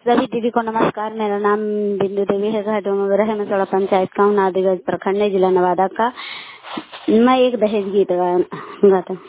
सभी दीदी को नमस्कार। मेरा नाम बिंदु देवी है। घर डोंगरगढ़ है। मसौड़ा पंचायत का हूँ। नादिगंज प्रखंड है, जिला नवादा का। मैं एक दहेज गीत गाता हूँ।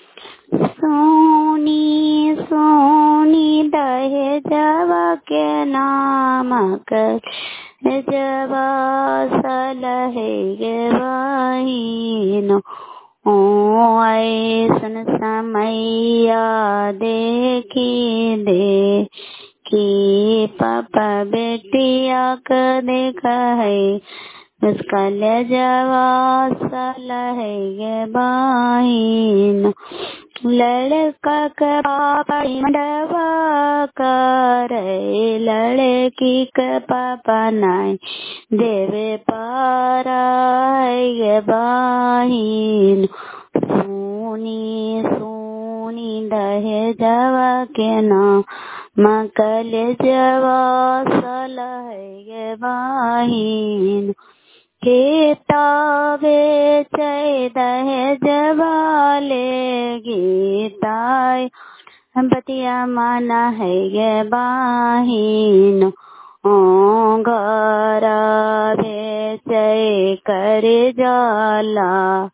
सोनी सोनी दहेजवा के नाम कर जवा सलहे गे बहिनो ओ ऐसन समैया देखी दे कि पापा बेटिया का देखा है उसका ले जवा सलहे गे बहिनो लड़का का पापा मंडवा करे लड़की का पापा नाय देवे पारा ये बहिन सोनी सोनी दहेजवा के नाम मकल जवा सलह ये बहिन किताबे चै दहेजवा ले गीताय बतिया माना है ये बहिन घर बेचे कर जाला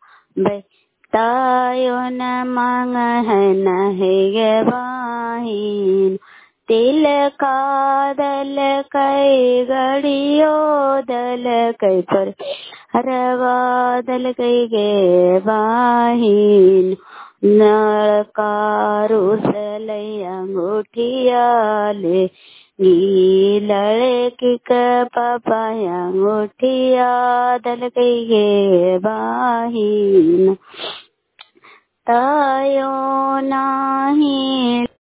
बेतायो न मांग है न है ये बहिन तिल का दल कई गड़ियो दल कई पर हरवा दल कई गे बहिन नरकारू से अंगूठिया ले लड़की का पापा अंगूठिया दल कई गे बहिन तायो नाही